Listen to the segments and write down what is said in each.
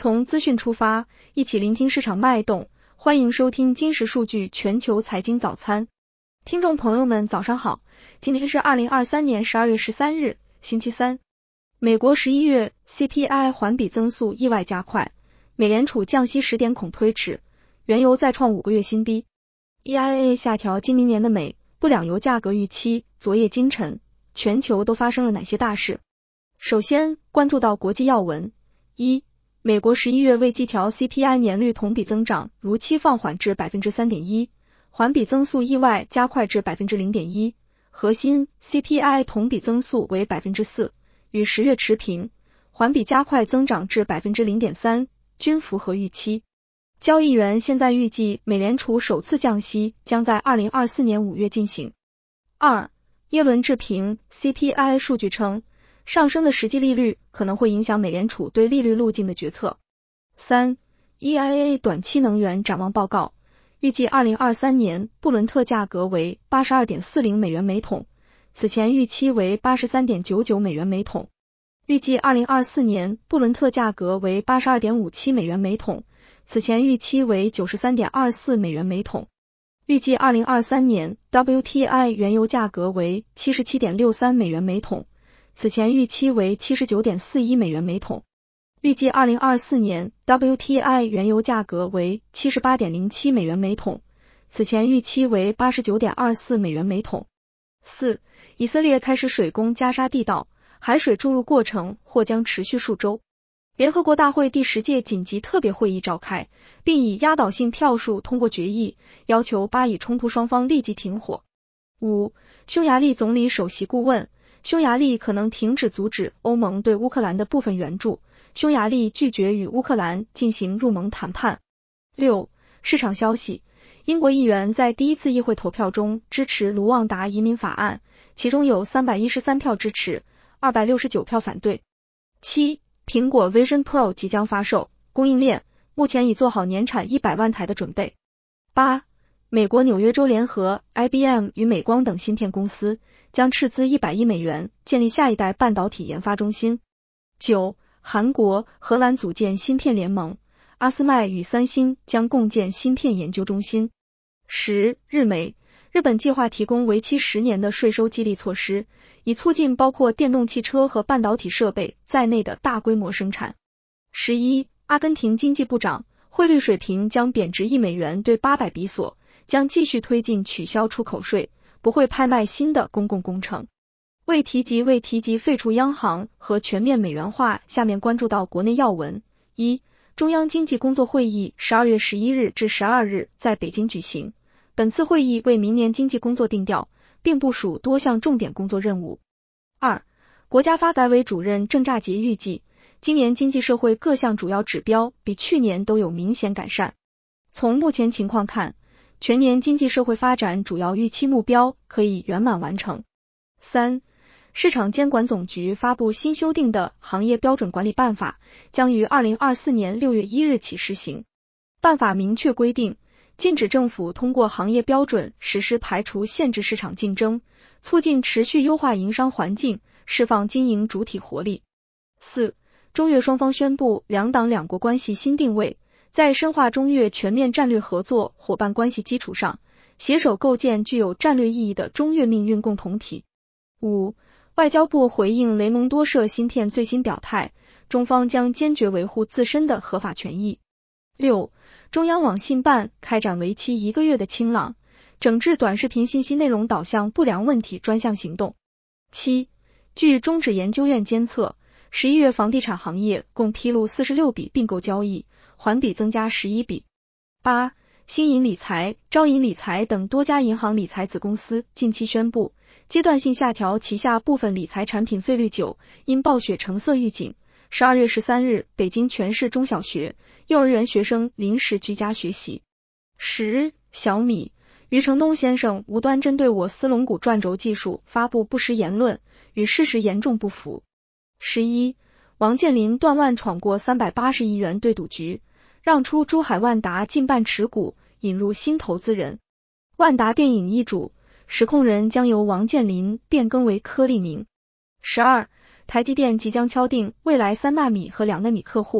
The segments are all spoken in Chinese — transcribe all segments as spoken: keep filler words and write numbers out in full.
从资讯出发，一起聆听市场脉动。欢迎收听金石数据全球财经早餐。听众朋友们早上好，今天是二零二三年十二月十三日，星期三。美国十一月 C P I 环比增速意外加快，美联储降息十点恐推迟，原油再创五个月新低。E I A 下调今明年的美不两油价格预期，昨夜今晨，全球都发生了哪些大事？首先关注到国际要闻。一、美国十一月未季调 C P I 年率同比增长如期放缓至 百分之三点一， 环比增速意外加快至 百分之零点一， 核心 C P I 同比增速为 百分之四， 与十月持平，环比加快增长至 百分之零点三， 均符合预期。交易员现在预计美联储首次降息将在二零二四年五月进行。二、耶伦置评 C P I 数据称，上升的实际利率可能会影响美联储对利率路径的决策。三、E I A 短期能源展望报告，预计二零二三年布伦特价格为 八十二点四零美元每桶，此前预期为 八十三点九九美元每桶。预计二零二四年布伦特价格为 八十二点五七美元每桶，此前预期为 九十三点二四美元每桶。预计二零二三年 W T I 原油价格为 七十七点六三美元每桶，此前预期为 七十九点四一美元每桶。预计二零二四年 W T I 原油价格为 七十八点零七美元每桶，此前预期为 八十九点二四美元每桶。四、以色列开始水攻加沙地道，海水注入过程或将持续数周。联合国大会第十届紧急特别会议召开，并以压倒性票数通过决议，要求巴以冲突双方立即停火。五、匈牙利总理首席顾问，匈牙利可能停止阻止欧盟对乌克兰的部分援助，匈牙利拒绝与乌克兰进行入盟谈判。六、市场消息，英国议员在第一次议会投票中支持卢旺达移民法案，其中有三百一十三票支持，二百六十九票反对。七、苹果 Vision Pro 即将发售，供应链目前已做好年产一百万台的准备。八、美国纽约州联合 I B M 与美光等芯片公司将斥资一百亿美元建立下一代半导体研发中心。九、韩国、荷兰组建芯片联盟，阿斯麦与三星将共建芯片研究中心。十、日媒，日本计划提供为期十年的税收激励措施，以促进包括电动汽车和半导体设备在内的大规模生产。十一、阿根廷经济部长，汇率水平将贬值一美元兑八百比索，将继续推进取消出口税，不会拍卖新的公共工程。未提及未提及废除央行和全面美元化，下面关注到国内要闻。一、中央经济工作会议十二月十一日至十二日在北京举行，本次会议为明年经济工作定调，并部署多项重点工作任务。二、国家发改委主任郑乍杰预计，今年经济社会各项主要指标比去年都有明显改善。从目前情况看，全年经济社会发展主要预期目标可以圆满完成。三、市场监管总局发布新修订的行业标准管理办法，将于二零二四年六月一日起施行。办法明确规定，禁止政府通过行业标准实施排除限制市场竞争，促进持续优化营商环境，释放经营主体活力。四、中越双方宣布两党两国关系新定位，在深化中越全面战略合作伙伴关系基础上，携手构建具有战略意义的中越命运共同体。五、外交部回应雷蒙多涉芯片最新表态，中方将坚决维护自身的合法权益。六、中央网信办开展为期一个月的清朗，整治短视频信息内容导向不良问题专项行动。七、据中指研究院监测，十一月房地产行业共披露四十六笔并购交易，环比增加十一笔。八、新银理财、招银理财等多家银行理财子公司近期宣布，阶段性下调旗下部分理财产品费率九，因暴雪橙色预警。十二月十三日，北京全市中小学、幼儿园学生临时居家学习。十、小米，余承东先生无端针对我司龙骨转轴技术发布不实言论，与事实严重不符。十一、王健林断腕闯过三百八十亿元对赌局，让出珠海万达近半持股，引入新投资人。万达电影易主，实控人将由王健林变更为柯立明。十二、台积电即将敲定未来三纳米和两纳米客户，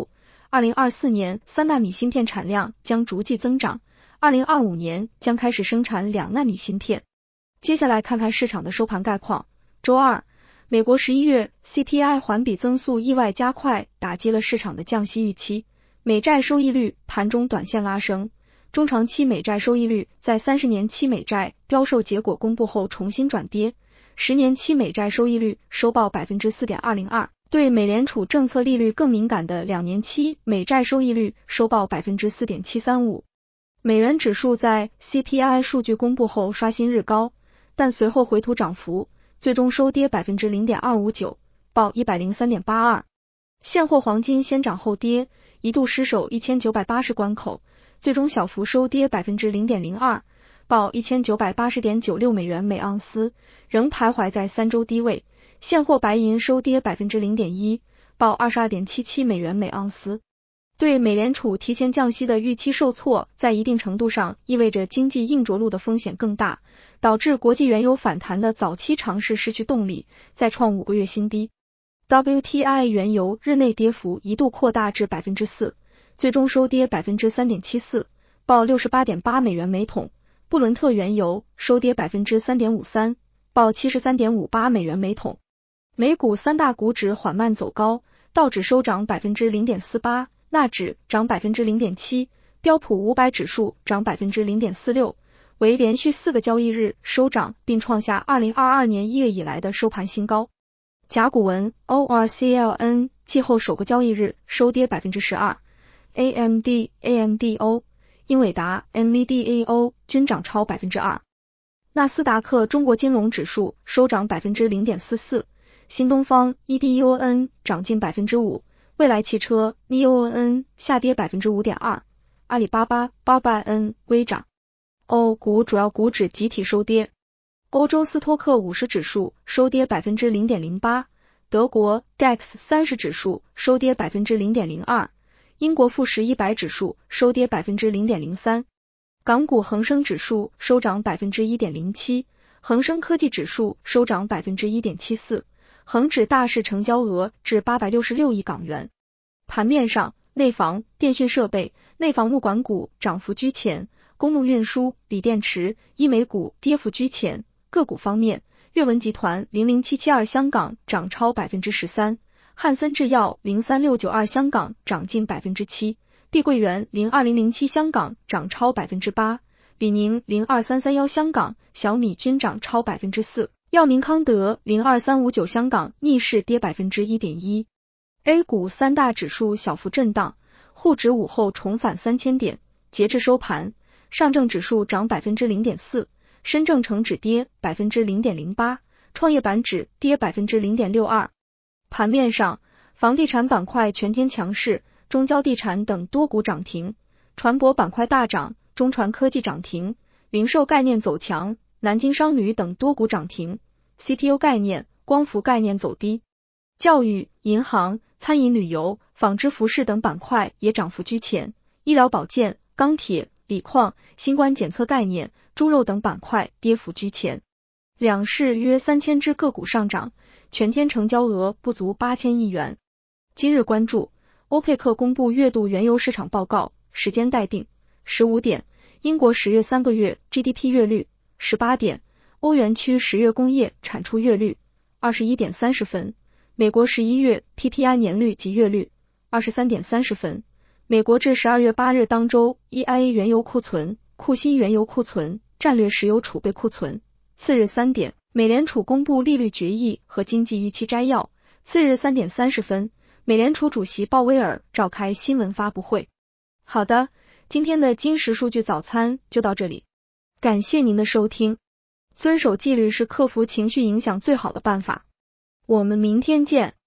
二零二四年三纳米芯片产量将逐季增长，二零二五年将开始生产两纳米芯片。接下来看看市场的收盘概况。周二，美国十一月 C P I 环比增速意外加快，打击了市场的降息预期。美债收益率盘中短线拉升，中长期美债收益率在三十年期美债标售结果公布后重新转跌，十年期美债收益率收报 百分之四点二零二， 对美联储政策利率更敏感的两年期美债收益率收报 百分之四点七三五。 美元指数在 C P I 数据公布后刷新日高，但随后回吐涨幅，最终收跌 百分之零点二五九， 报 一百零三点八二。 现货黄金先涨后跌，一度失守一千九百八十关口，最终小幅收跌 百分之零点零二， 报 一千九百八十点九六美元每盎司，仍徘徊在三周低位。现货白银收跌 百分之零点一， 报 二十二点七七美元每盎司。对美联储提前降息的预期受挫，在一定程度上意味着经济硬着陆的风险更大，导致国际原油反弹的早期尝试失去动力，再创五个月新低。W T I 原油日内跌幅一度扩大至 百分之四， 最终收跌 百分之三点七四， 报 六十八点八美元每桶。布伦特原油收跌 百分之三点五三， 报 七十三点五八美元每桶。美股三大股指缓慢走高，道指收涨 百分之零点四八， 纳指涨 百分之零点七， 标普五百指数涨 百分之零点四六， 为连续四个交易日收涨，并创下二零二二年一月以来的收盘新高。甲骨文 O R C L N 季后首个交易日收跌 百分之十二， A M D A M D O 英伟达 N V D A O 均涨超 百分之二。 纳斯达克中国金融指数收涨 百分之零点四四， 新东方 E D O N 涨近 百分之五， 蔚来汽车 N E O N 下跌 百分之五点二， 阿里巴巴 B A B A N 微涨。欧股主要股指集体收跌，欧洲斯托克五十指数收跌 百分之零点零八， 德国 D A X 三十指数收跌 百分之零点零二， 英国富时一百指数收跌 百分之零点零三， 港股恒生指数收涨 百分之一点零七， 恒生科技指数收涨 百分之一点七四， 恒指大市成交额至八百六十六亿港元。盘面上，内房、电讯设备、内房物管股涨幅居前，公路运输、锂电池、医美股跌幅居前。个股方面，阅文集团零零七七二香港涨超 百分之十三， 汉森制药零三六九二香港涨近 百分之七， 碧桂园零二零零七香港涨超 百分之八， 李宁零二三三一香港、小米均涨超 百分之四， 药明康德零二三五九香港逆势跌 百分之一点一。 A 股三大指数小幅震荡，沪指午后重返三千点，截至收盘，上证指数涨 百分之零点四，深证成指跌 百分之零点零八， 创业板指跌 百分之零点六二。 盘面上，房地产板块全天强势，中交地产等多股涨停，船舶板块大涨，中船科技涨停，零售概念走强，南京商旅等多股涨停， C P U 概念、光伏概念走低。教育、银行、餐饮旅游、纺织服饰等板块也涨幅居前，医疗保健、钢铁、锂矿、新冠检测概念、猪肉等板块跌幅居前。两市约三千只个股上涨，全天成交额不足八千亿元。今日关注，欧佩克公布月度原油市场报告，时间待定。十五点，英国十月三个月 G D P 月率。十八点，欧元区十月工业产出月率。二十一点三十分，美国十一月 P P I 年率及月率。二十三点三十分，美国至十二月八日当周 E I A 原油库存、库欣原油库存、战略石油储备库存。次日三点，美联储公布利率决议和经济预期摘要。次日三点三十分，美联储主席鲍威尔召开新闻发布会。好的，今天的金石数据早餐就到这里，感谢您的收听。遵守纪律是克服情绪影响最好的办法。我们明天见。